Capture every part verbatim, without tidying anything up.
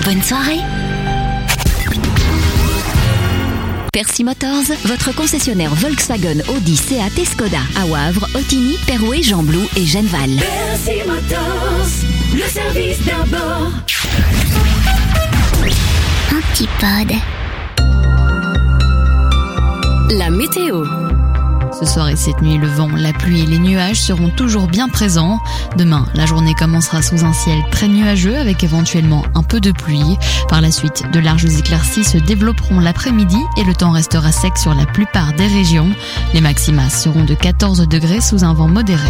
Bonne soirée. Percy Motors, votre concessionnaire Volkswagen, Audi, Seat et Skoda. À Wavre, Otigny, Perouet, Jean-Blou et Genneval. Percy Motors, le service d'abord. Antipode. La météo. Ce soir et cette nuit, le vent, la pluie et les nuages seront toujours bien présents. Demain, la journée commencera sous un ciel très nuageux avec éventuellement un peu de pluie. Par la suite, de larges éclaircies se développeront l'après-midi et le temps restera sec sur la plupart des régions. Les maximas seront de quatorze degrés sous un vent modéré.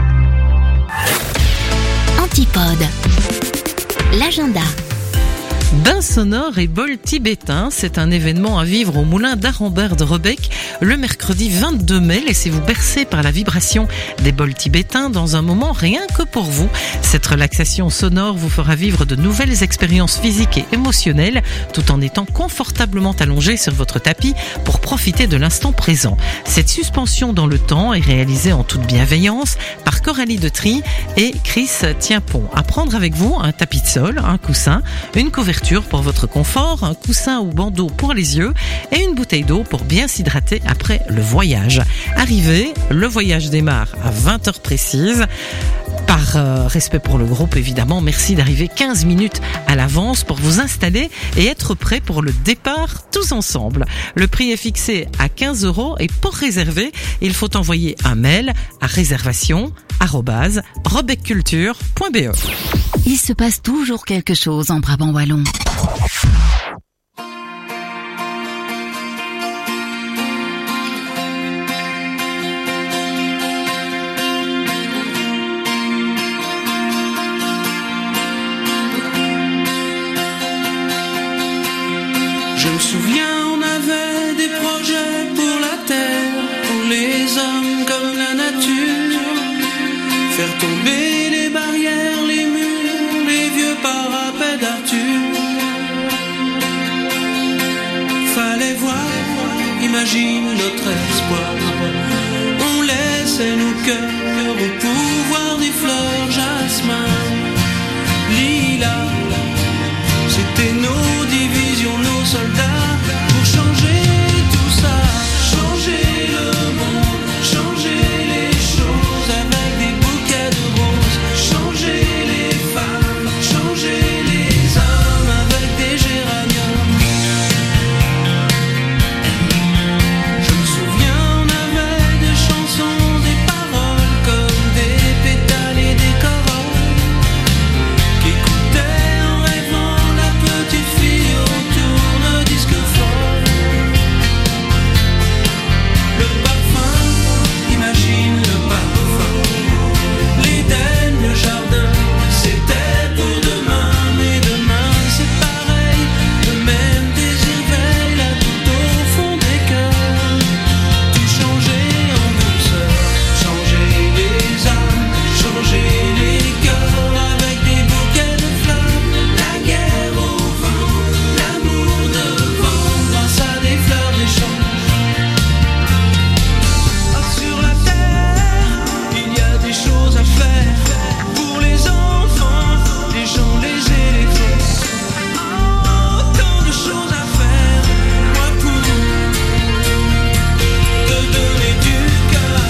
Antipode. L'agenda. Bain sonore et bol tibétain, c'est un événement à vivre au moulin d'Arambert de Rebec le mercredi vingt-deux mai. Laissez-vous bercer par la vibration des bols tibétains dans un moment rien que pour vous. Cette relaxation sonore vous fera vivre de nouvelles expériences physiques et émotionnelles tout en étant confortablement allongé sur votre tapis pour profiter de l'instant présent. Cette suspension dans le temps est réalisée en toute bienveillance par Coralie Detry et Chris Tienpont. À prendre avec vous un tapis de sol, un coussin, une couverture pour votre confort, un coussin ou bandeau pour les yeux et une bouteille d'eau pour bien s'hydrater après le voyage. Arrivé, le voyage démarre à vingt heures précises. Par euh, respect pour le groupe, évidemment, merci d'arriver quinze minutes à l'avance pour vous installer et être prêt pour le départ tous ensemble. Le prix est fixé à quinze euros et pour réserver, il faut envoyer un mail à réservation arobase rebecculture point b e. Il se passe toujours quelque chose en Brabant wallon. Je me souviens, on avait des projets pour la terre, pour les hommes comme la nature. Faire tomber les barrières, les murs, les vieux parapets d'Arthur. Fallait voir, imagine notre espoir. On laissait nos cœurs au pouvoir des fleurs, jasmin, lilas. C'était nos divisions, nos soldats, pour changer tout ça, changer le monde, changer les choses avec des bouquets de roses, changer les femmes, changer les hommes avec des géraniums. Je me souviens, on avait des chansons, des paroles comme des pétales et des corolles qui écoutaient en rêvant la petite fille au tourne-disque folle. Le parfum, imagine le parfum. L'Éden, le jardin, c'était pour demain. Mais demain c'est pareil, le même désir veille là tout au fond des cœurs. Tout changer en douceur, changer les âmes, changer les cœurs avec des bouquets de fleurs. La guerre au vent, l'amour devant, grâce à des fleurs d'échange. Ah, sur la terre, il y a des choses à faire pour les enfants, les gens, les éléphants. Oh, tant de choses à faire, moi pour te donner du cœur.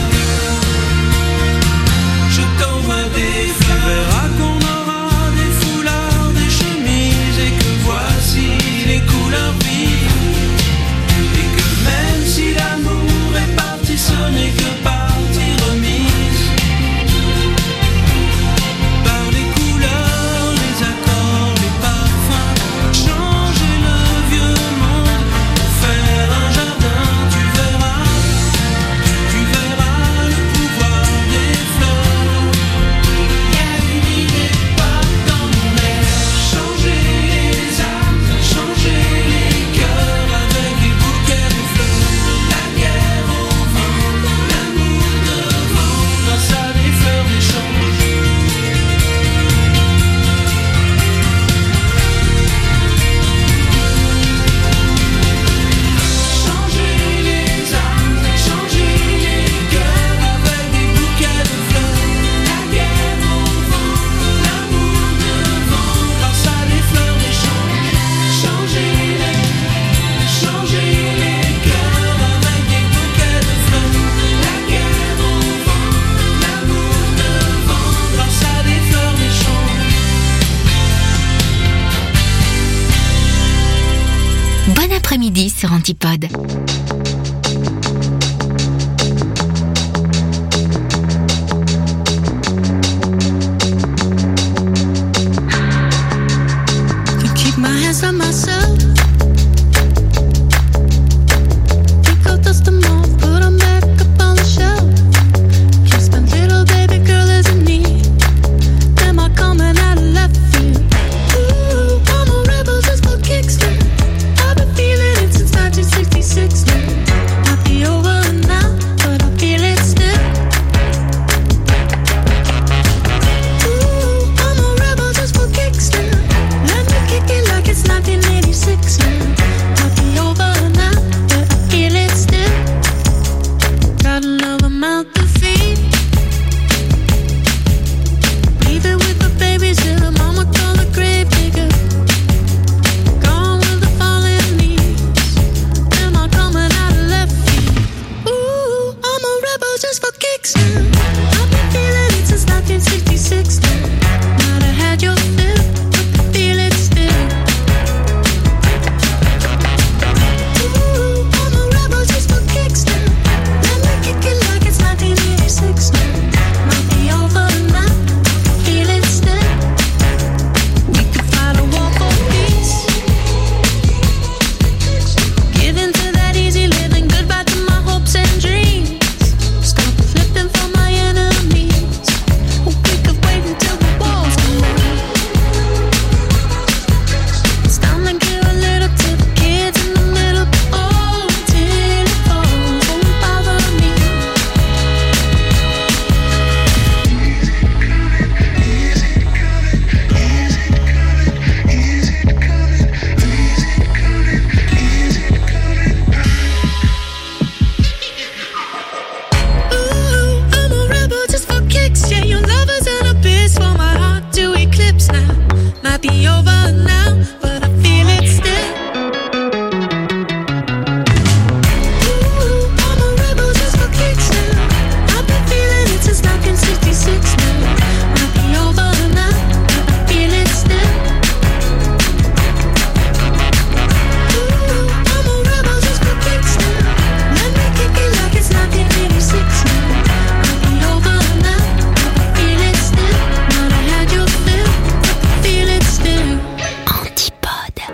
Je t'envoie des fleurs. Tu verras qu'on aura des foulards, des chemises et que voici les couleurs vives. Et que même si l'amour est parti, ce n'est que partie remise. Par les couleurs, les accords, les parfums, changer le vieux monde pour faire un jardin. Tu verras, tu verras le pouvoir des fleurs. Y a une idée pas dans mon air. Changer les âmes, changer les cœurs avec des bouquets de fleurs. La guerre au vent, l'amour l'après-midi sur Antipode. Keep my hands on myself. Pick up, dust them off, put them back up on the shelf. Kiss my little baby girl as a need. Am I coming out of left field? Ooh, I'm a rebel just for kicks now. I've been feeling it since nineteen sixty-six now. Might be over now, but I feel it still. Ooh, I'm a rebel just for kicks now. Let me kick it like it's nineteen eighty-six now. Might be over now, but I feel it still. Got another mouth to feed. Leaving with the babies in a mama call a grave digger. Gone with the fallen leaves. Am I coming out of left field? Ooh, I'm a rebel just for kicks now. I've been feeling it since nineteen sixty-six now. Might have had your fill, but I feel it still. Ooh, I'm a rebel just for kicks now. Let me kick it like it's nineteen eighty-six now. Might be over now, feel it still. We could fight a war for peace. Give in to that easy living, goodbye to my hopes and dreams. Stop flipping for my enemies. We could wait until the walls come down. It's time to give a little to the kids in the middle. Oh, till it falls, won't bother me. Ooh, I'm a rebel just for kicks. Yeah, your love is an abyss for my heart to eclipse now. Might be over now, but I feel it still. Ooh, I'm a rebel just for kicks now. I've been feeling it since nineteen sixty-six now. Might be over now, but I feel it still. Ooh, I'm a rebel just for kicks now. Let me kick it like it's nineteen eighty-six now. Might be over now, but I feel it still. Might have had your fill, but I feel it still. Antipode.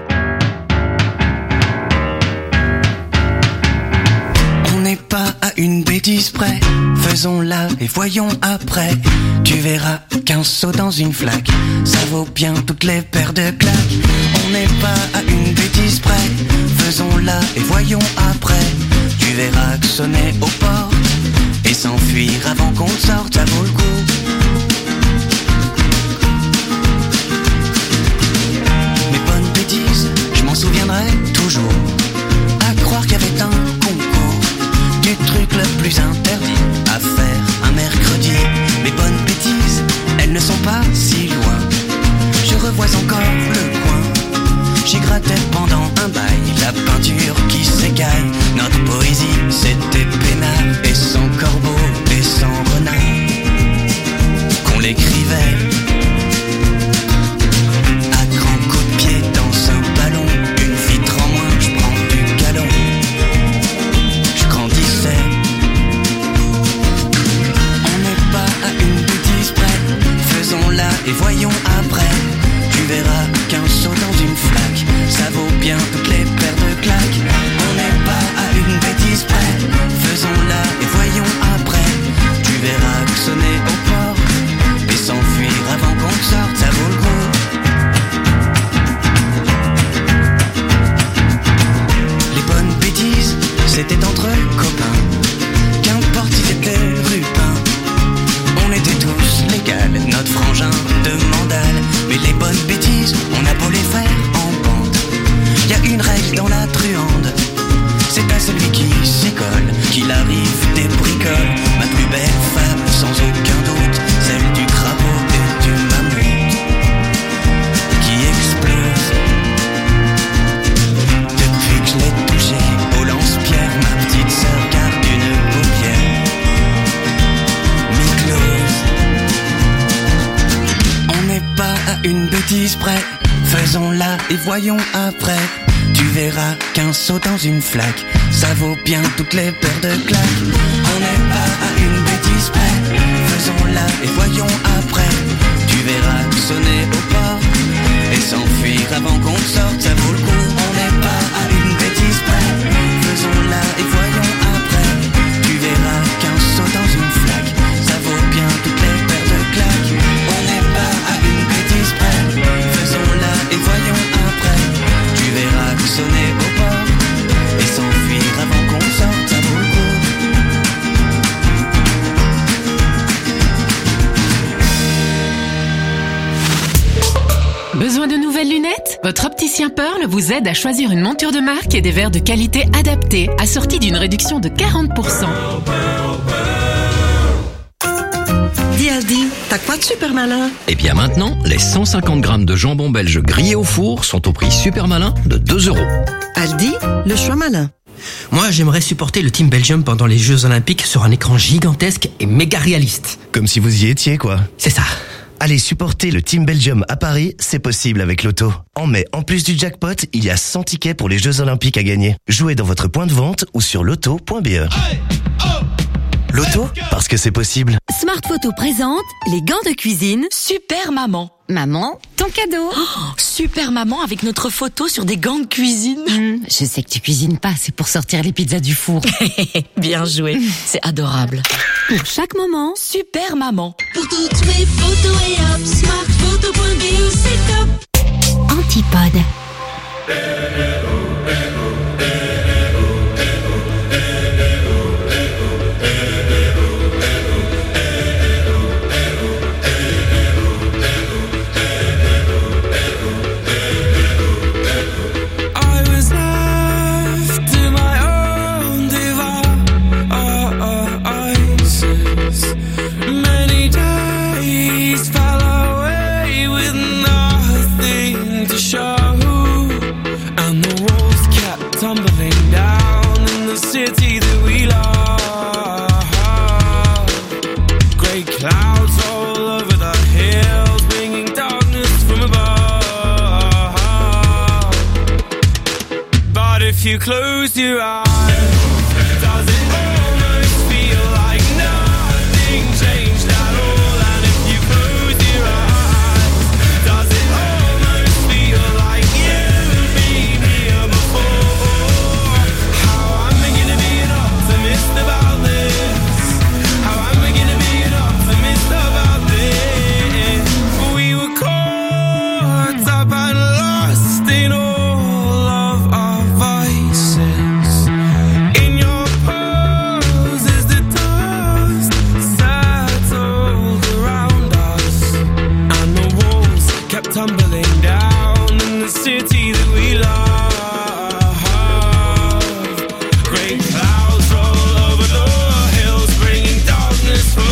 On n'est pas à une bêtise près, faisons-la et voyons après. Tu verras qu'un saut dans une flaque, ça vaut bien toutes les paires de claques. On n'est pas à une bêtise près, faisons-la et voyons après. Tu verras que sonner au port et s'enfuir avant qu'on sorte, ça vaut le coup. Mes bonnes bêtises, je m'en souviendrai toujours. À croire qu'il y avait un concours du truc le plus interdit à faire un mercredi. Mes bonnes bêtises, elles ne sont pas si loin. Je revois encore le coin. J'y grattais pendant un bail la peinture qui s'écaille. Notre poésie, c'était peinard et sans corbeau et sans renard qu'on l'écrivait à grands coups de pied dans un ballon. Une vitre en moins, je prends du galon. Je grandissais. On n'est pas à une bêtise près, faisons-la et voyons après. Tu verras qu'un saut dans une flaque, ça vaut bien toutes les paires de claques. On n'est pas à une bêtise près, faisons-la et voyons après. Tu verras que sonner au port et s'enfuir avant qu'on sorte, ça vaut le coup. Les bonnes bêtises, c'était entre copains, qu'importe si c'était rupin. On était tous légal, notre frangin de mandale. Mais les bonnes bêtises, on a beau les faire en bande. Y a une règle dans la truande, c'est à celui qui s'y colle qu'il arrive des bricoles. Ma plus belle femme, sans aucun doute, celle du crapaud et du mammouth qui explose. Depuis que je l'ai touchée au lance-pierre, ma petite sœur garde une paupière mi-close. On n'est pas à une bêtise près, faisons-la et voyons après. Tu verras qu'un saut dans une flaque, ça vaut bien toutes les paires de claques. On n'est pas à une bêtise près, faisons-la et voyons après. Tu verras sonner au port et s'enfuir avant qu'on sorte, ça vaut le coup. On n'est pas à une bêtise près, faisons-la et voyons après. Tu verras qu'un saut dans une flaque, ça vaut bien toutes les paires de claques. On n'est pas à une bêtise près, faisons-la et voyons après. Tu verras sonner au port et s'enfuir avant qu'on sorte, ça vaut le coup. Besoin de nouvelles lunettes ? Votre opticien Pearl vous aide à choisir une monture de marque et des verres de qualité adaptés, assortis d'une réduction de quarante pour cent. Dis Aldi, t'as quoi de super malin ? Et bien maintenant, les cent cinquante grammes de jambon belge grillé au four sont au prix super malin de deux euros. Aldi, le choix malin. Moi, j'aimerais supporter le Team Belgium pendant les Jeux Olympiques sur un écran gigantesque et méga réaliste. Comme si vous y étiez, quoi. C'est ça. Allez supporter le Team Belgium à Paris, c'est possible avec Loto. En mai, en plus du jackpot, il y a cent tickets pour les Jeux Olympiques à gagner. Jouez dans votre point de vente ou sur loto point b e. Loto, parce que c'est possible. Smart Photo présente les gants de cuisine Super Maman. Maman, ton cadeau. Oh, Super Maman avec notre photo sur des gants de cuisine. Mmh, je sais que tu cuisines pas, c'est pour sortir les pizzas du four. Bien joué, c'est adorable. Pour chaque moment, Super Maman. Pour toutes mes photos et hop, smartphoto point b e, c'est top. Antipode. If you close your eyes, does it almost feel like nothing changed at all? And if you close your eyes, does it almost feel like you've been here before? How am I gonna be an optimist about this? How am I gonna be an optimist about this? We were caught up and lost in all tumbling down in the city that we love. Great clouds roll over the hills, bringing darkness from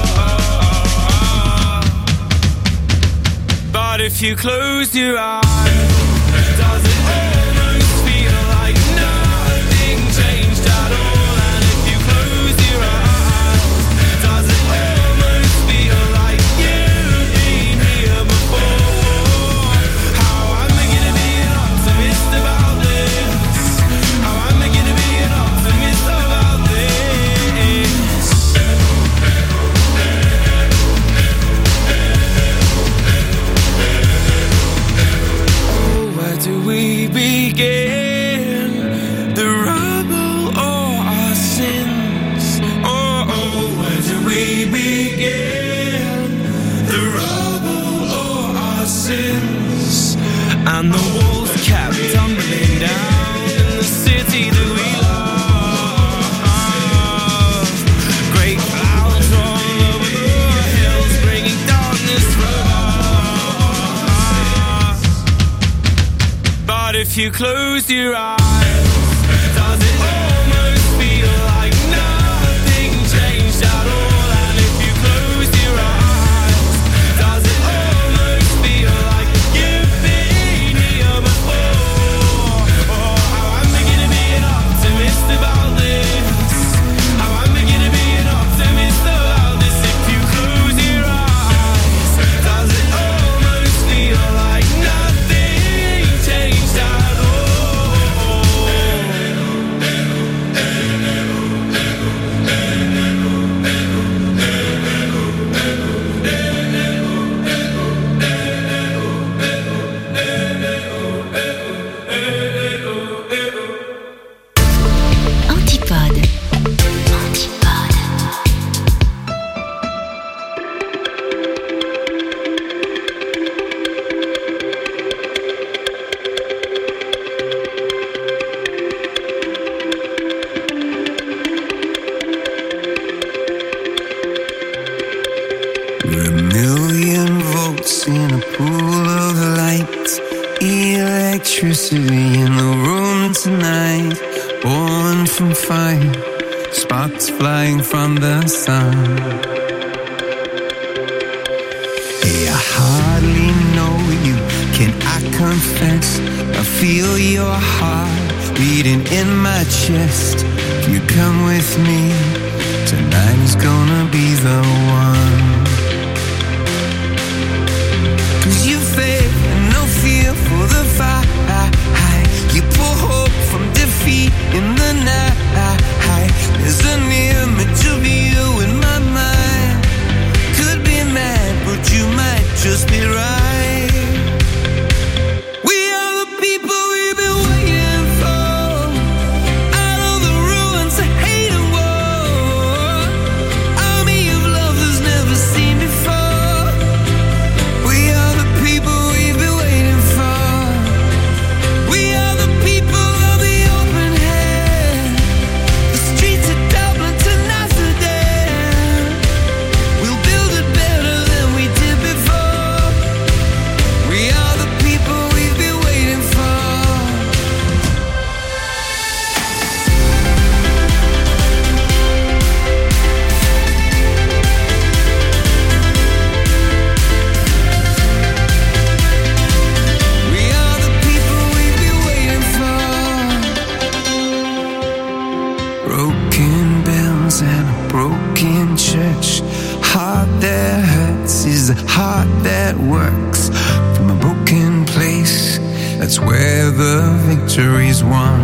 above. But if you close your eyes, does it almost feel like nothing changed at all? And if you close your eyes, does it almost feel like you've been here before? We begin the rubble or our sins. Oh, oh, where do we begin the rubble or our sins? And the walls kept tumbling down in the city that we love. Great clouds roll over the hills, bringing darkness from above. But if you close your eyes, does it almost feel like nothing changed at all? And if you close your eyes, does it almost feel like you've been here before? Oh, how am I gonna be an optimist about this? How am I gonna be an optimist about this? If you close your eyes, does it almost feel like nothing changed at all? We're a million volts in a pool of light. Electricity in the room tonight. Born from fire. Sparks flying from the sun. Hey, I hardly know you, can I confess? I feel your heart beating in my chest. Can you come with me? Tonight is gonna be the one. Cause you faith and no fear for the fight. You pull hope from defeat in the night. There's an image of you in my mind. Could be mad, but you might just be right. We are the people we've been waiting for. Out of the ruins of hate and war. Army of love that's never seen before. We are the people we've been waiting for. We are the people of the open hand. The streets of Dublin to Amsterdam. We'll build it better than we did before. We are the people we've been waiting for. We are the people we've been waiting for. Broken bells and a broken church. Heart that hurts is a heart that works. From a broken place, that's where the victory's won.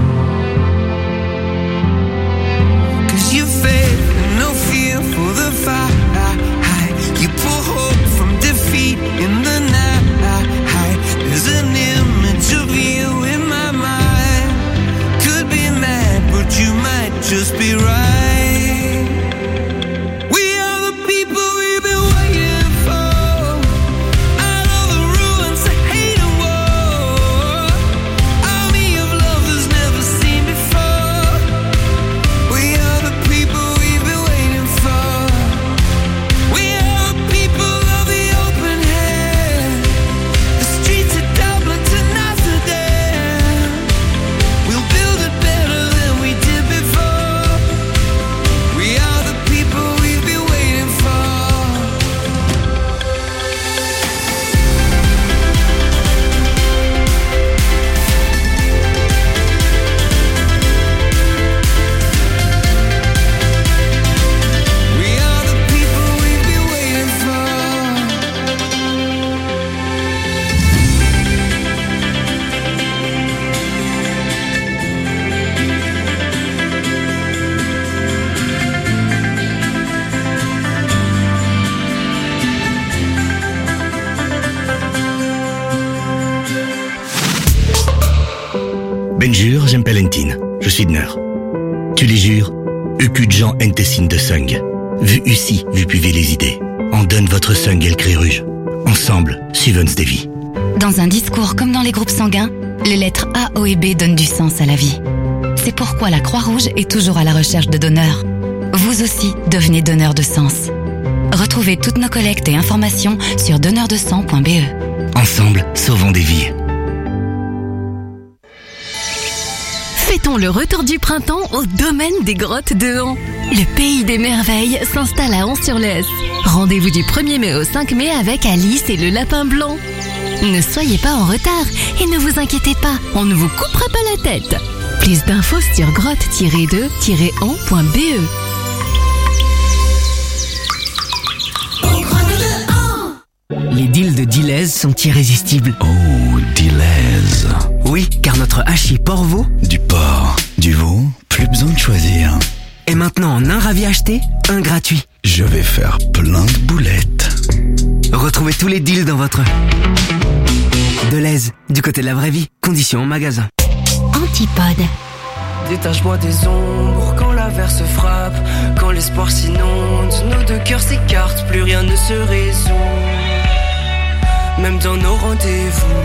Cause you faith and no fear for the fight. You pull hope from defeat in the night. There's an image of you in my mind. Could be mad, but you might just be right. We are the people we've been waiting for. Out of the ruins of hate and war. Army of love that's never seen before. We are the people we've been waiting for. We are the people of the open hand. The streets of Dublin to Amsterdam. We'll build it better than we did before. We are the people we've been waiting for. We are the people we've been waiting for. Ben jure, j'aime Palentine. Je suis de Neur. Tu les jures, eux cul de Jean en Tessine de Sung. Vu ici, vu puver les idées. En donne votre Sung et le cri rouge. Ensemble, suivons des vies. Dans un discours comme dans les groupes sanguins, les lettres A, O et B donnent du sens à la vie. C'est pourquoi la Croix-Rouge est toujours à la recherche de donneurs. Vous aussi, devenez donneur de sens. Retrouvez toutes nos collectes et informations sur donneur de sang point b e. Ensemble, sauvons des vies. Fêtons le retour du printemps au domaine des grottes de Han. Le pays des merveilles s'installe à Han-sur-Lesse. Rendez-vous du premier mai au cinq mai avec Alice et le lapin blanc. Ne soyez pas en retard et ne vous inquiétez pas, on ne vous coupera pas la tête. Plus d'infos sur grotte tiret de tiret han point b e. Les deals de Deleuze sont irrésistibles. Oh, Deleuze. Oui, car notre hachis porc-veau, Du porc, du veau, plus besoin de choisir. est maintenant en un ravi acheté, un gratuit. Je vais faire plein de boulettes. Retrouvez tous les deals dans votre Deleuze, du côté de la vraie vie. Conditions en magasin. Antipode. Détache-moi des ombres quand l'averse frappe, quand l'espoir s'inonde, nos deux cœurs s'écartent, plus rien ne se résout, même dans nos rendez-vous.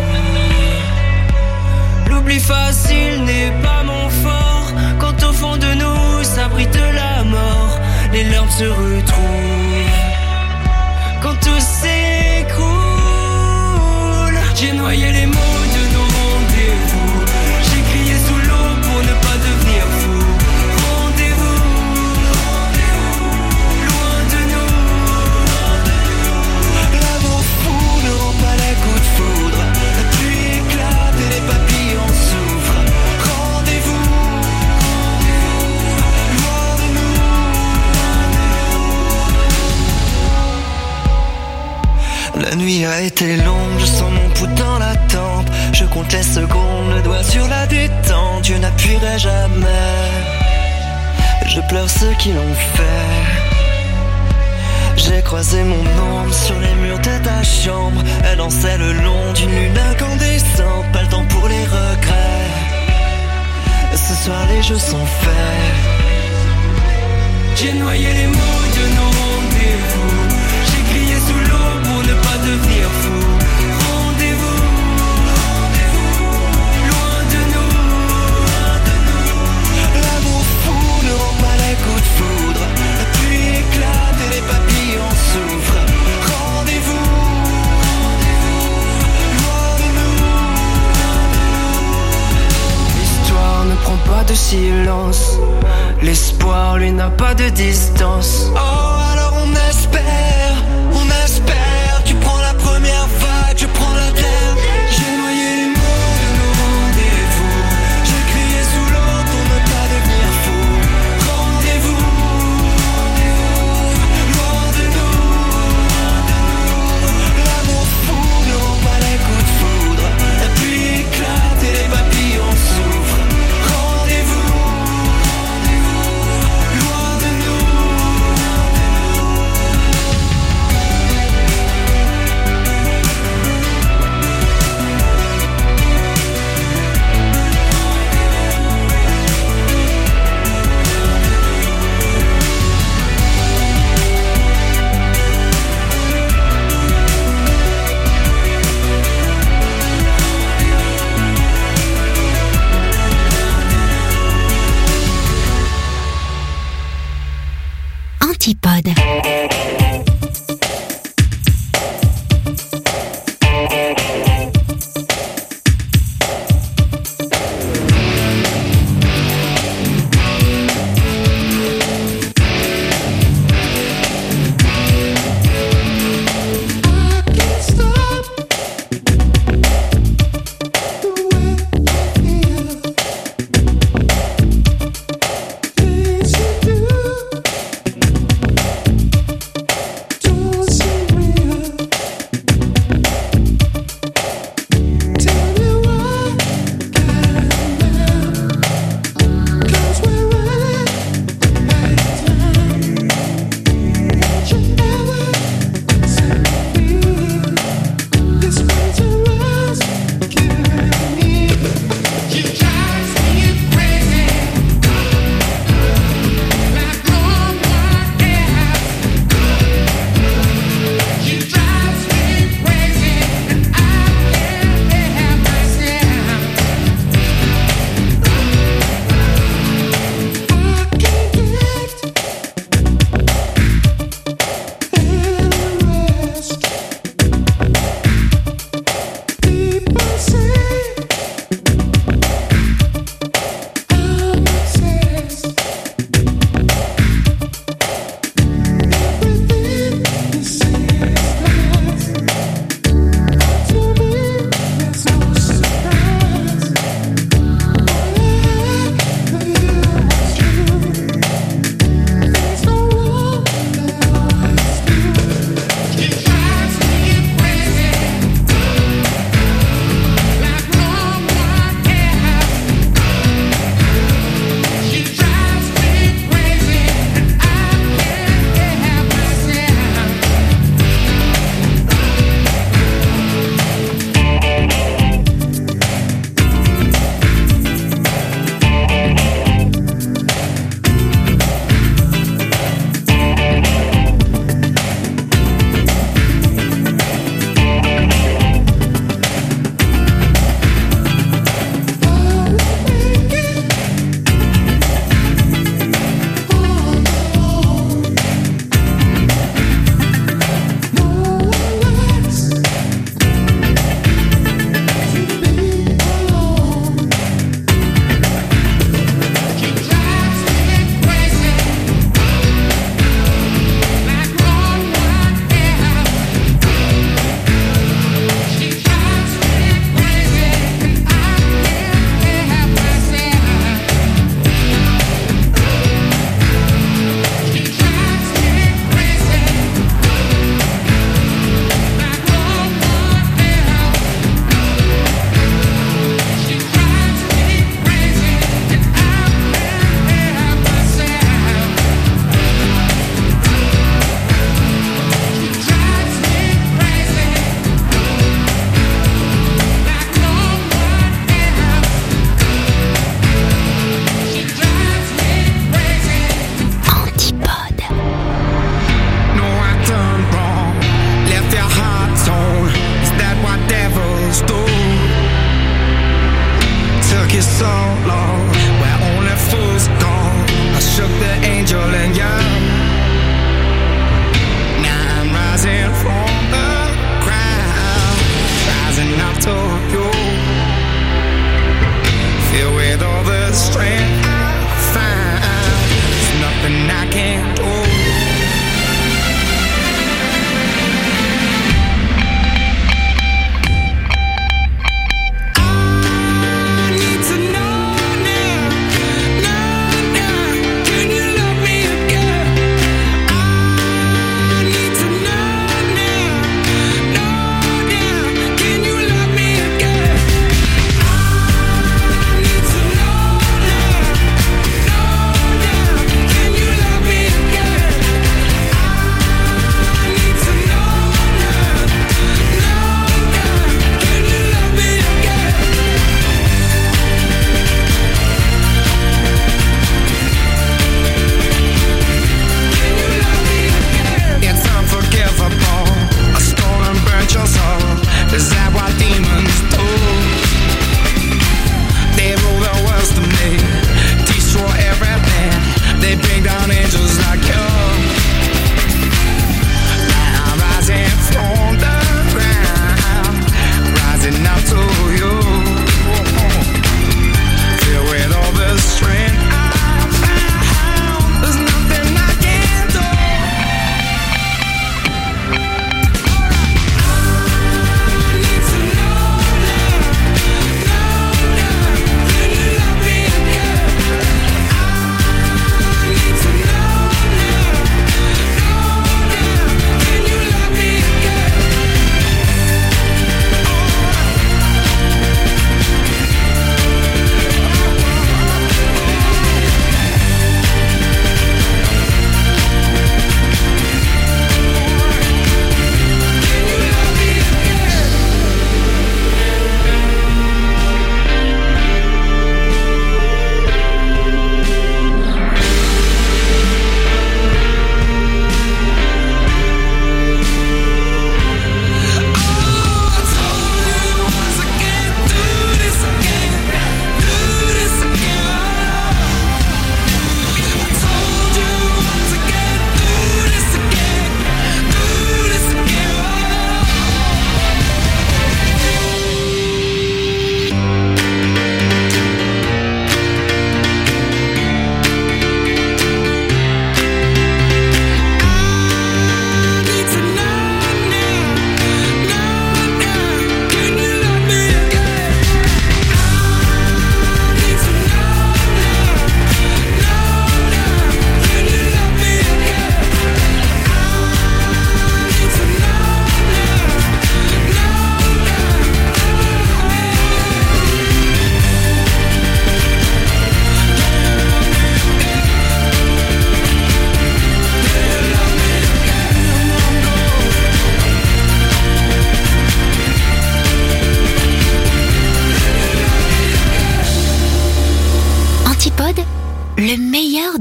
L'oubli facile n'est pas mon fort, quand au fond de nous s'abrite la mort, les larmes se retrouvent, quand tout La nuit a été longue, je sens mon pouls dans la tempe. Je compte les secondes, le doigt sur la détente. Dieu n'appuierait jamais. Je pleure ceux qui l'ont fait. J'ai croisé mon ombre sur les murs de ta chambre. Elle dansait le long d'une lune incandescente. Pas le temps pour les regrets. Ce soir les jeux sont faits. J'ai noyé les mots de nos rendez-vous. J'ai crié sous l'eau pour ne pas devenir fou. Rendez-vous, rendez-vous, loin de nous, loin de nous. L'amour fou ne rend pas les coups de foudre. La pluie éclate et les papillons souffrent. Rendez-vous, rendez-vous, loin de nous, loin de nous. L'histoire ne prend pas de silence. L'espoir, lui, n'a pas de distance. Oh, alors on espère, on espère. Tu prends la première vague, je prends la terre. J'ai noyé les mots de nos rendez-vous. J'ai crié sous l'eau pour ne pas devenir fou. Rendez-vous, rendez-vous, loin de nous, loin de nous. L'amour fou ne rend pas les coups de foudre. La pluie éclate et les papillons souffrent. Rendez-vous, rendez-vous, loin de nous, loin de nous.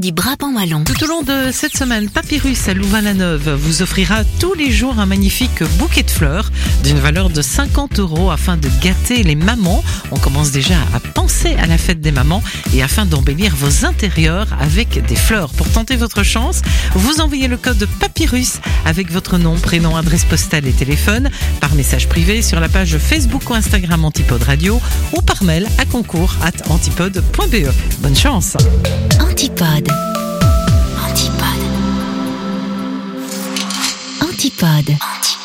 du Brabant-Wallon. Tout au long de cette semaine, Papyrus à Louvain-la-Neuve vous offrira tous les jours un magnifique bouquet de fleurs d'une valeur de cinquante euros afin de gâter les mamans. On commence déjà à penser à la fête des mamans et afin d'embellir vos intérieurs avec des fleurs. Pour tenter votre chance, vous envoyez le code Papyrus avec votre nom, prénom, adresse postale et téléphone par message privé sur la page Facebook ou Instagram Antipode Radio ou par mail à concours arobase antipode point b e. Bonne chance. Antipode. Antipode. Antipode.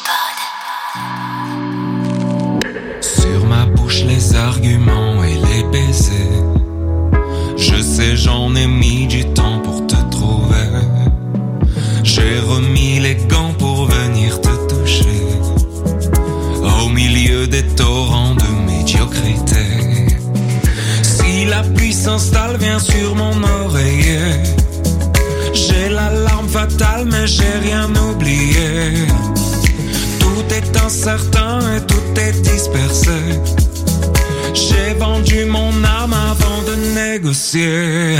Sur ma bouche les arguments et les baisers. Je sais j'en ai mis du temps pour te trouver. J'ai remis les gants pour venir te toucher. Au milieu des torrents de médiocrité. Si la pluie s'installe, viens sur mon oreiller. J'ai l'alarme fatale, mais j'ai rien oublié. Tout est incertain et tout est dispersé. J'ai vendu mon âme avant de négocier.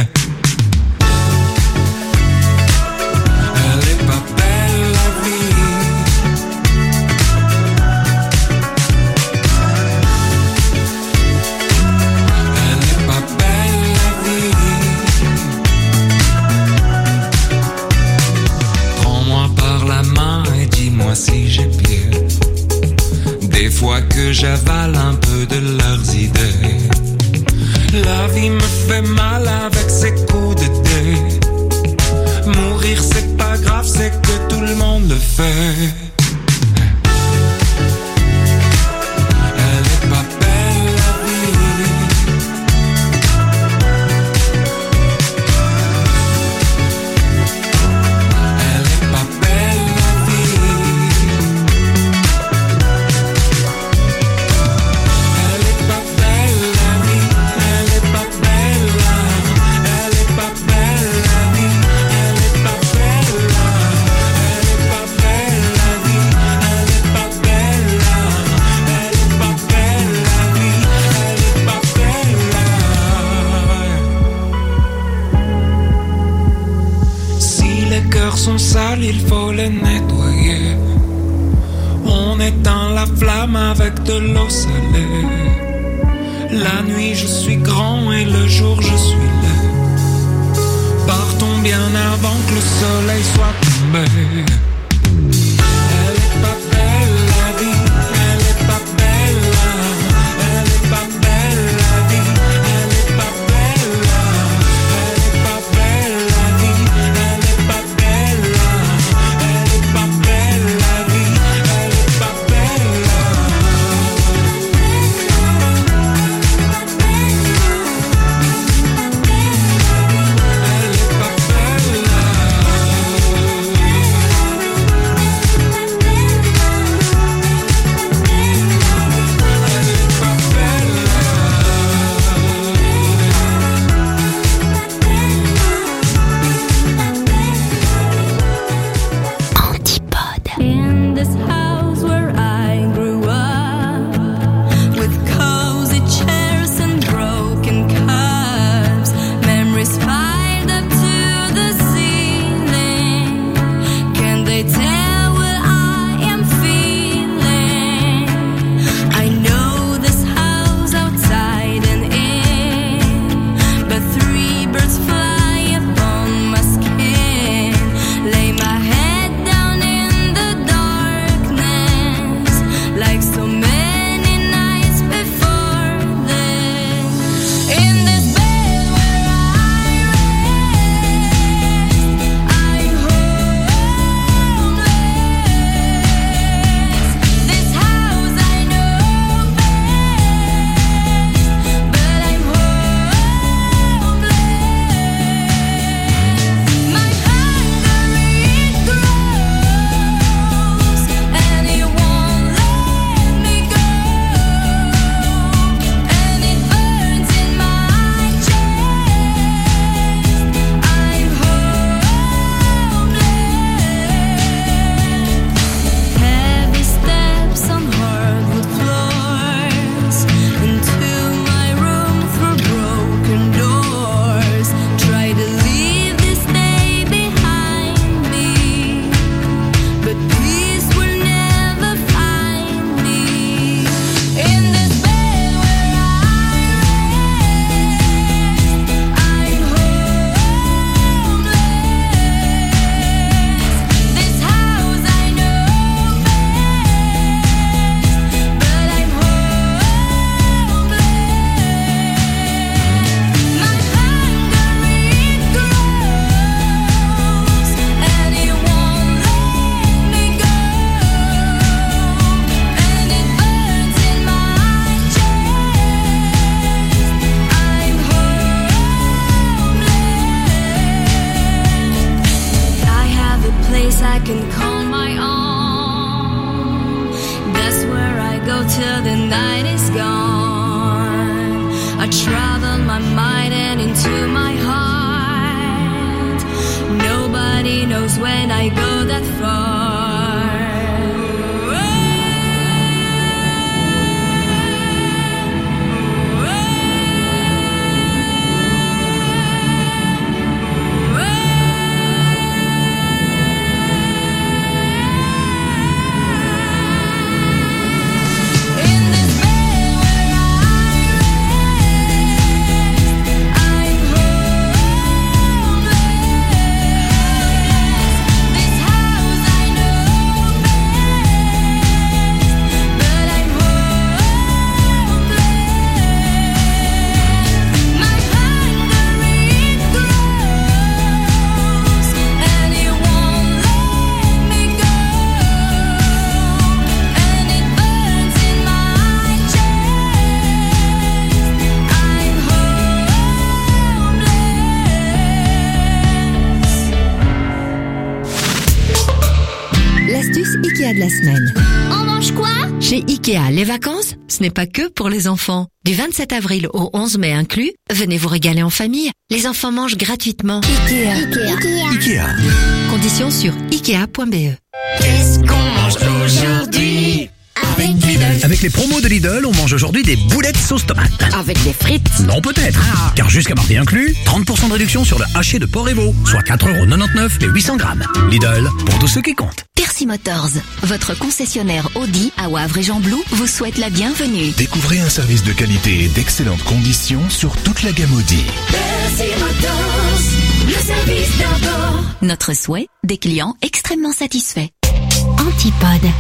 Elle est pas belle la vie. Elle est pas belle la vie. Prends-moi par la main et dis-moi si j'ai pied. Des fois que j'avale un peu de leurs idées. La vie me fait mal avec ses coups de dé. Mourir c'est pas grave, c'est que tout le monde le fait. Elle est pas belle la vie. Elle est pas belle la vie. Elle est pas belle la vie. Elle est pas belle la. Elle est pas belle la vie. Elle est pas belle la. Elle est pas belle la vie. Elle est pas belle la. Elle est pas belle la vie. Elle est pas belle la. Si les cœurs sont sales, il faut les nettoyer. On éteint la flamme avec de l'eau salée. La nuit je suis grand et le jour je suis laid. Partons bien avant que le soleil soit tombé. Elle est pas belle la vie. Elle est pas belle la. Elle est pas belle la vie. Elle est pas belle la. Elle est pas belle la vie. Elle est pas belle la. Elle est pas belle la vie. Elle est pas belle la. Elle est pas belle la. night is gone. I travel my mind and into my heart. Nobody knows when I go that far. Ikea de la semaine. On mange quoi? Chez Ikea, les vacances, ce n'est pas que pour les enfants. Du vingt-sept avril au onze mai inclus, venez vous régaler en famille. Les enfants mangent gratuitement. Ikea. Ikea. Ikea. Ikea. Conditions sur ikea point b e. Qu'est-ce qu'on mange aujourd'hui? Avec Lidl. Avec les promos de Lidl, on mange aujourd'hui des boulettes sauce tomate. Avec des frites. Non, peut-être. Ah. Car jusqu'à mardi inclus, trente pour cent de réduction sur le haché de porc et veau, soit quatre euros quatre-vingt-dix-neuf les huit cents grammes. Lidl, pour tous ceux qui comptent. Percy Motors, votre concessionnaire Audi à Wavre et Jean-Blou, vous souhaite la bienvenue. Découvrez un service de qualité et d'excellentes conditions sur toute la gamme Audi. Percy Motors, le service d'abord. Notre souhait, des clients extrêmement satisfaits. Antipode.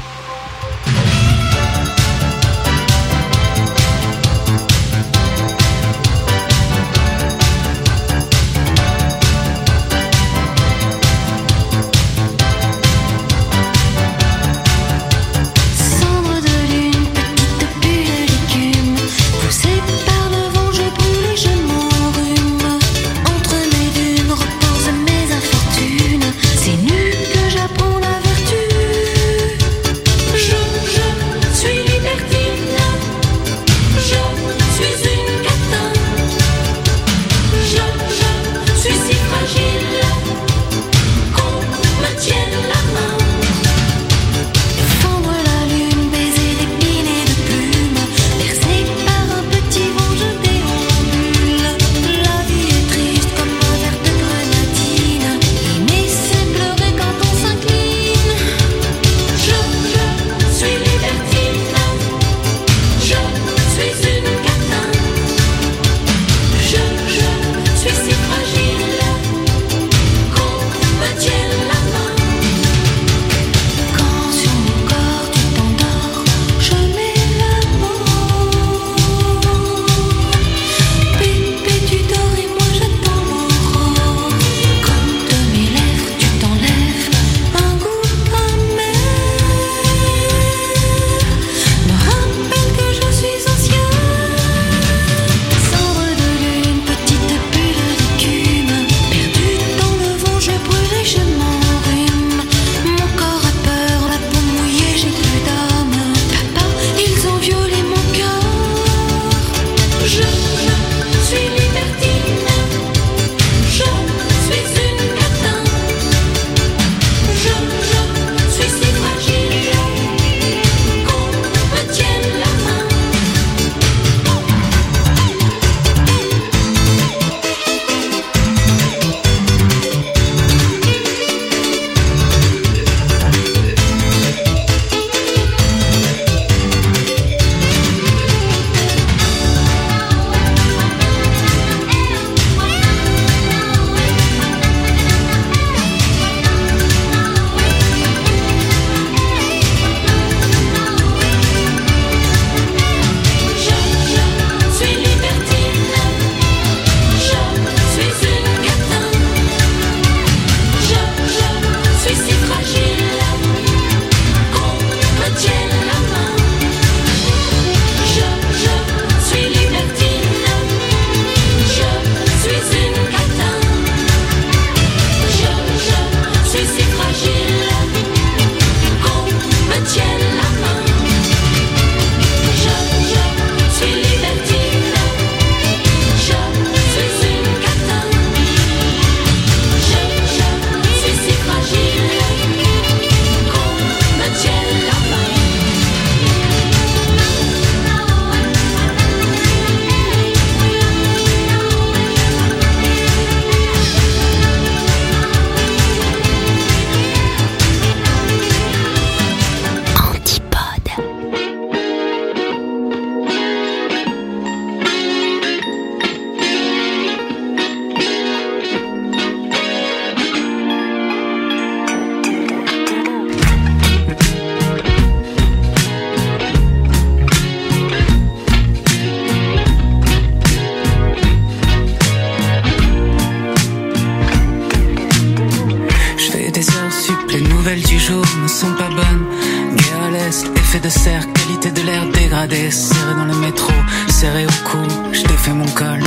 Effet de serre, qualité de l'air dégradé. Serré dans le métro, serré au cou, je t'ai fait mon col.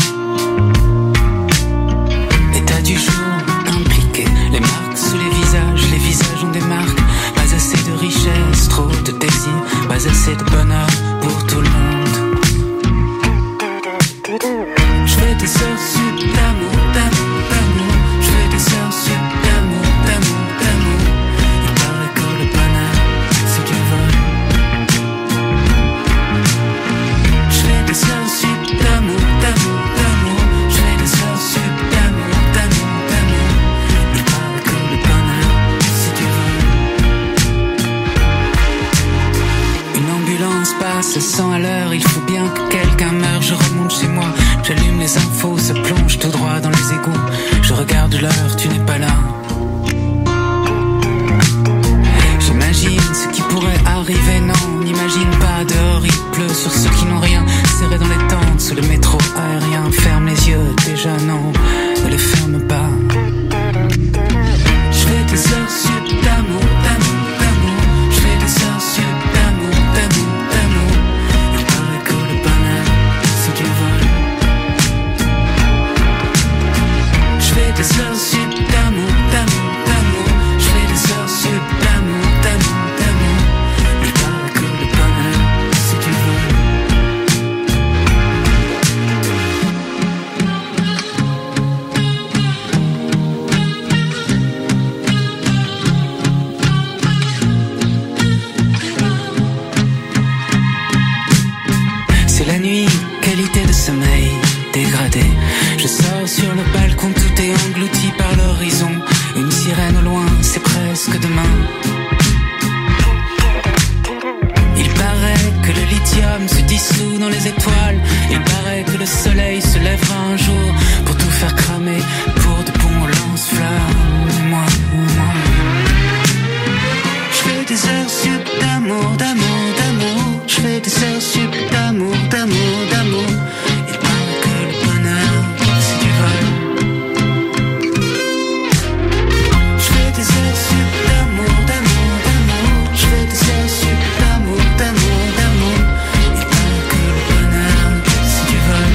État du jour, impliqué. Les marques sous les visages, les visages ont des marques. Pas assez de richesse, trop de désir. Pas assez de bonheur pour tout le monde. Je fais des heures sup d'amour, d'amour, d'amour. Je fais des heures sup d'amour, d'amour, d'amour. Il paraît que le bonheur, c'est du vol. Je fais des heures sup d'amour, d'amour, d'amour. Je fais des heures sup d'amour, d'amour, d'amour. Il paraît que le bonheur, c'est du vol. Une ambulance passe cent à l'heure. Il faut bien que quelqu'un meure. Je remonte chez moi, j'allume les infos, se plonge tout droit dans les égouts. Je regarde l'heure, tu n'es pas là. J'imagine ce qui pourrait arriver, non, n'imagine pas. Dehors il pleut sur ceux qui n'ont rien. Serré dans les tentes, sous le métro aérien. Ferme les yeux, déjà non, ne les ferme pas. Je fais des heures sup d'amour, d'amour, d'amour. Je fais des heures sup d'amour, d'amour, d'amour. Il paraît que le bonheur, c'est du vol. Je fais des heures sup d'amour, d'amour, d'amour. Je fais des heures sup d'amour, d'amour, d'amour. Il paraît que le bonheur, c'est du vol. C'est la nuit, qualité de sommeil dégradé. Je sors sur le balcon, tout est englouti par l'horizon. Une sirène au loin, c'est presque demain. Il paraît que le lithium se dissout dans les étoiles. Il paraît que le soleil se lèvera un jour pour tout faire cramer, pour de bons lance-flammes. Et moi, moi, je fais des heures sup d'amour, d'amour, d'amour. Je fais des heures sup d'amour, d'amour, d'amour. Il paraît que le bonheur, c'est du vol. Je fais des heures sup d'amour, d'amour, d'amour. Je fais des heures sup d'amour, d'amour, d'amour. Il paraît que le bonheur, c'est du vol.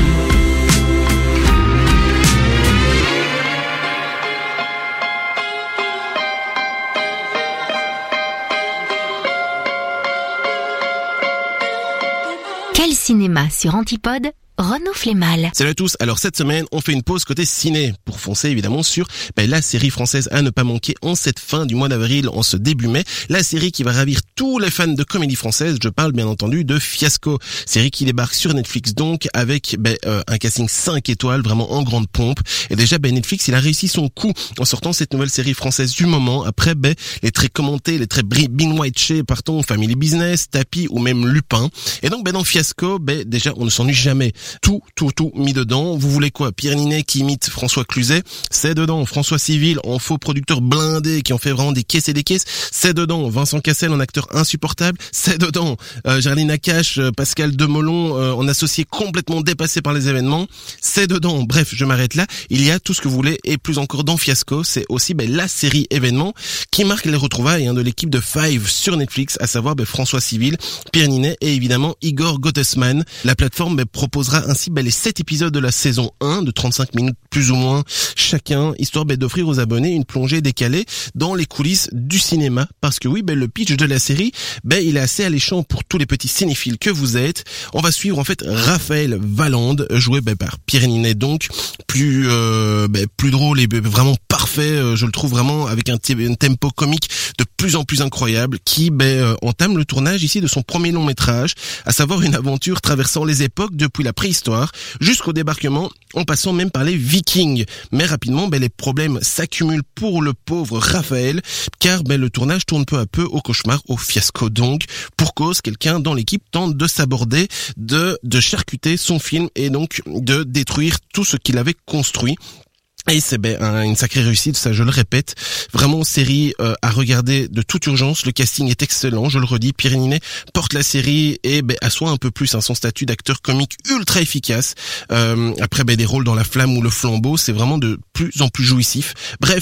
Quel cinéma sur Antipode? Renaud Flémal. Salut à tous. Alors cette semaine, on fait une pause côté ciné pour foncer évidemment sur ben, la série française à ne pas manquer en cette fin du mois d'avril, en ce début mai. La série qui va ravir tous les fans de comédie française. Je parle bien entendu de Fiasco. Série qui débarque sur Netflix donc avec ben, euh, un casting cinq étoiles vraiment en grande pompe. Et déjà ben, Netflix, il a réussi son coup en sortant cette nouvelle série française du moment. Après ben, les très commentés, les très binge-watchés, partons Family Business, Tapi ou même Lupin. Et donc ben, dans Fiasco, ben, déjà on ne s'ennuie jamais. Tout, tout, tout mis dedans. Vous voulez quoi? Pierre Ninet qui imite François Cluzet, c'est dedans. François Civil en faux producteur blindé qui en fait vraiment des caisses et des caisses, c'est dedans. Vincent Cassel en acteur insupportable, c'est dedans. Euh, Géraldine Nakache, Pascal Demolon euh, en associé complètement dépassé par les événements, c'est dedans. Bref, je m'arrête là. Il y a tout ce que vous voulez et plus encore dans Fiasco. C'est aussi ben, la série événement qui marque les retrouvailles hein, de l'équipe de Five sur Netflix, à savoir ben, François Civil, Pierre Ninet et évidemment Igor Gottesman. La plateforme ben, proposera ainsi ben, les sept épisodes de la saison un de trente-cinq minutes plus ou moins chacun, histoire ben, d'offrir aux abonnés une plongée décalée dans les coulisses du cinéma. Parce que oui, ben, le pitch de la série, ben, il est assez alléchant pour tous les petits cinéphiles que vous êtes. On va suivre en fait Raphaël Valande, joué ben, par Pierre Ninet donc, plus euh, ben, plus drôle et ben, vraiment parfait, je le trouve vraiment avec un, t- un tempo comique de plus en plus incroyable, qui ben, entame le tournage ici de son premier long métrage, à savoir une aventure traversant les époques depuis la préhistoire jusqu'au débarquement, en passant même par les Vikings. Mais rapidement, ben, les problèmes s'accumulent pour le pauvre Raphaël, car ben, le tournage tourne peu à peu au cauchemar, au fiasco donc. Pour cause, quelqu'un dans l'équipe tente de s'aborder, de, de charcuter son film et donc de détruire tout ce qu'il avait construit. Et c'est ben un, une sacrée réussite, ça je le répète. Vraiment série euh, à regarder de toute urgence. Le casting est excellent, je le redis. Pierre Ninet porte la série et ben assoit un peu plus hein, son statut d'acteur comique ultra efficace. Euh, après ben des rôles dans La Flamme ou Le Flambeau, c'est vraiment de plus en plus jouissif. Bref,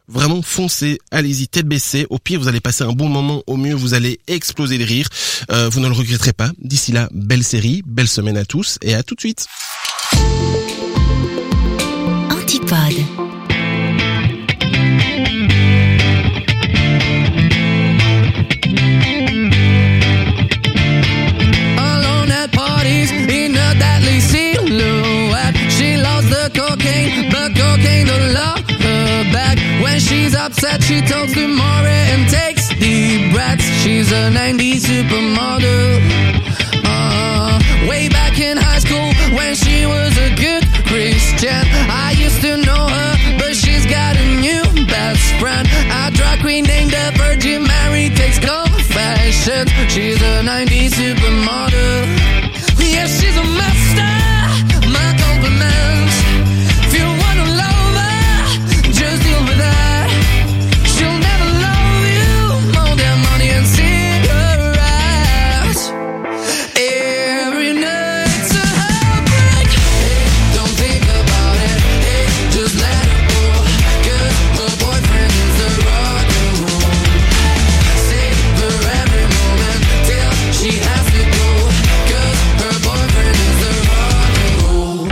Vraiment, foncez, allez-y, tête baissée. Au pire, vous allez passer un bon moment. Au mieux, vous allez exploser de rire. Euh, vous ne le regretterez pas. D'ici là, belle série, belle semaine à tous et à tout de suite. Antipode. Alone at parties in a deadly silhouette. She loves the cocaine, but cocaine don't love her back. When she's upset, she talks to Maury and takes deep breaths. She's a nineties supermodel. Uh, way back in high school, when she was a good Christian, I used to know her, but she's got a new best friend. A drag queen named the Virgin Mary takes confessions. She's a nineties supermodel. Yeah, she's a master. My compliments. If you wanna love her, just deal with her. She'll never love you more than money and cigarettes. Every night's a heartbreak. Hey, don't think about it. Hey, just let it go. 'Cause her boyfriend is the rock and roll. Savor every moment till she has to go. 'Cause her boyfriend is the rock and roll.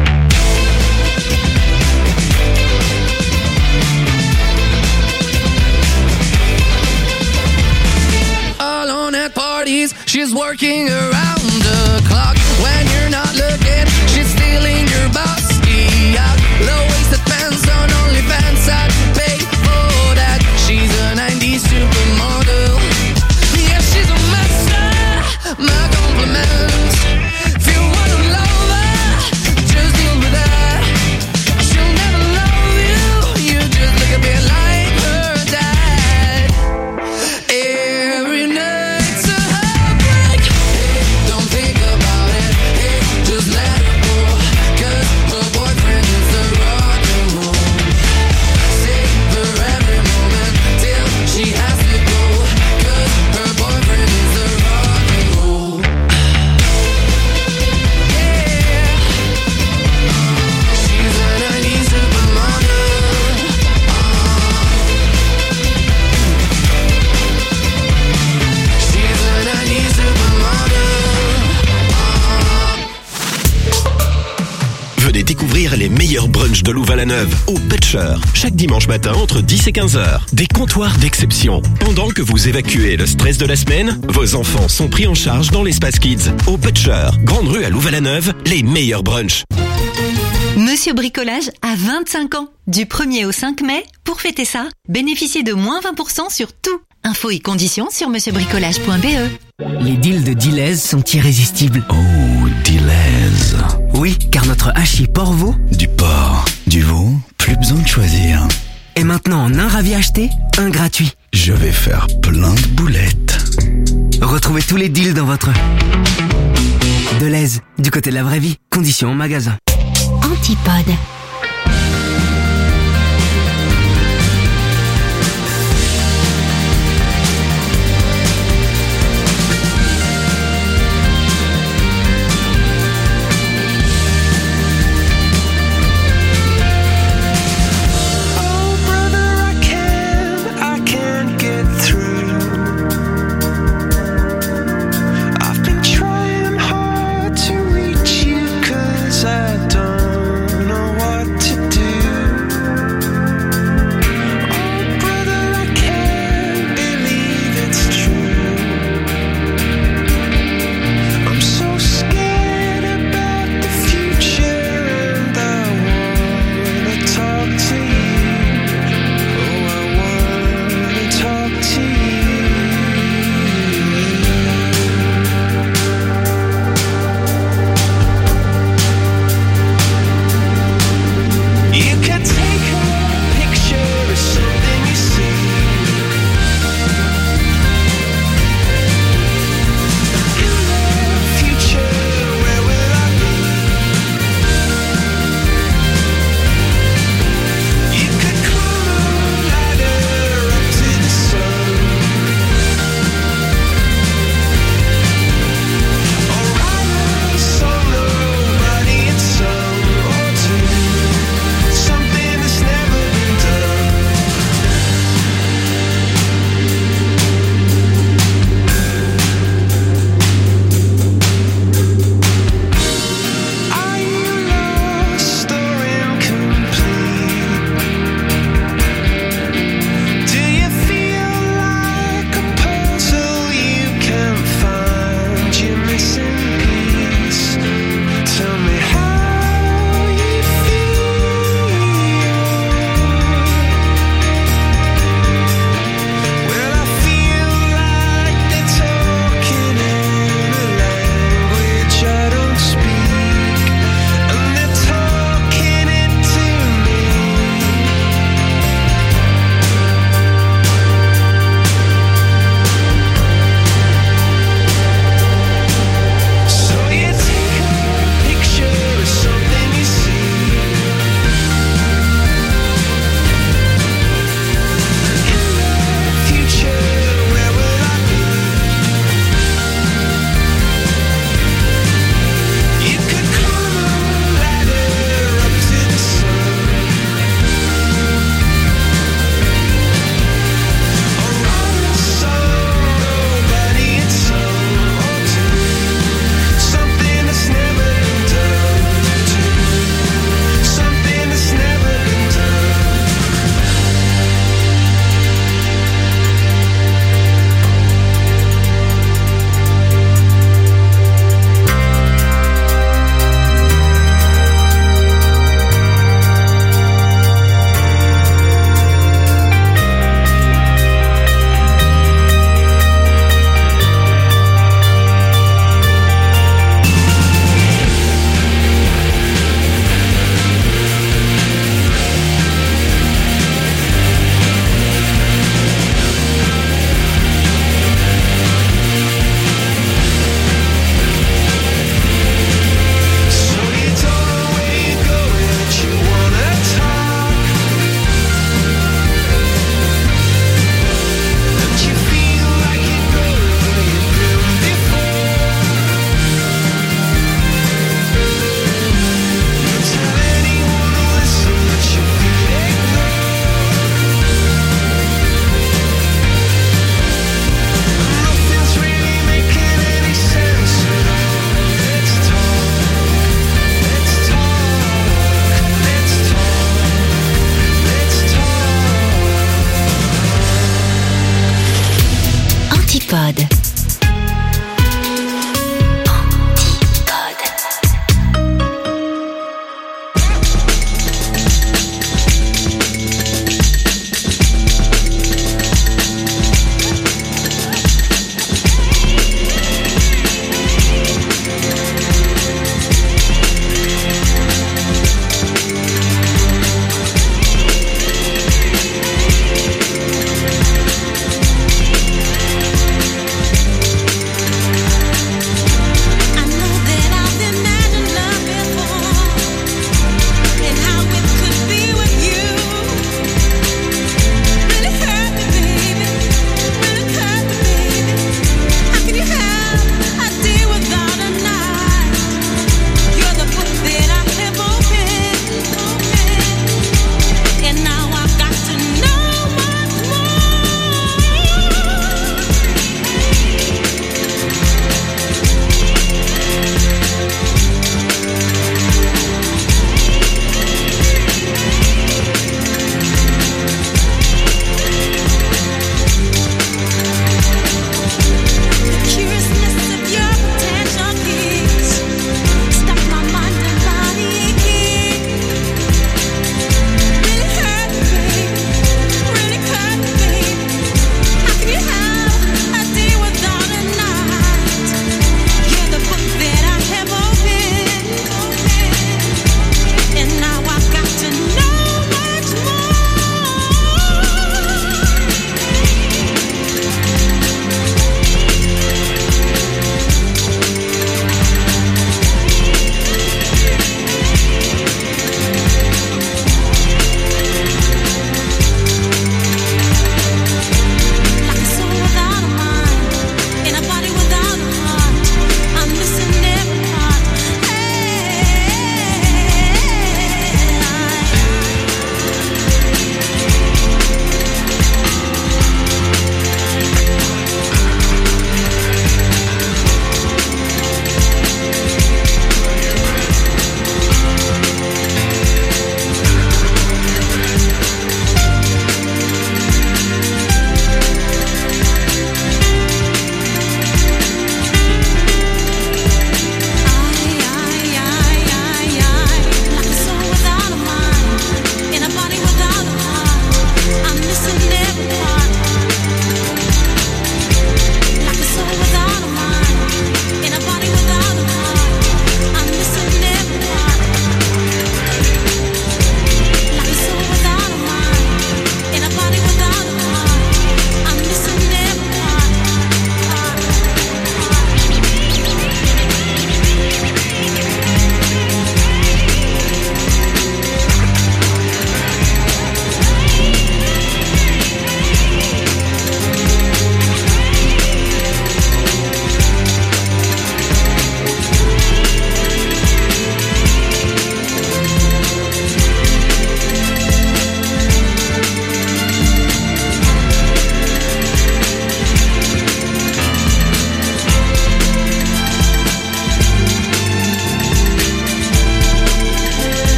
Alone at parties, she's working around the clock. When you're not looking, she's stealing your bossy out. Low-waisted pants on OnlyFans, I'd pay for that. She's a nineties supermodel. Yeah, she's a master. My compliments. If you wanna love her, just deal with her. She'll never love you. You just look a bit like her dad. Every night's a heartbreak. Hey, don't think about it. Hey, just let it go. 'Cause her boyfriend is the rock and roll. Savor every moment till she has to go. 'Cause her boyfriend is the rock and roll. Yeah. She's a nineties supermodel. She's a nineties supermodel. Venez découvrir les meilleurs brunchs de Louvain-la-Neuve au Butcher. Chaque dimanche matin entre dix et quinze heures. Des comptoirs d'exception. Pendant que vous évacuez le stress de la semaine, vos enfants sont pris en charge dans l'espace Kids. Au Butcher, Grande Rue à Louvain-la-Neuve, les meilleurs brunchs. Monsieur Bricolage a vingt-cinq ans. Du premier au cinq mai, pour fêter ça, bénéficiez de moins vingt pour cent sur tout. Infos et conditions sur monsieur bricolage point b e. Les deals de Deleuze sont irrésistibles. Oh, Deleuze. Oui, car notre hachis porc-veau, Du porc, du veau, plus besoin de choisir. est maintenant en un ravi acheté, un gratuit. Je vais faire plein de boulettes. Retrouvez tous les deals dans votre Deleuze, du côté de la vraie vie. Conditions en magasin. Antipode. I don't know what iPod.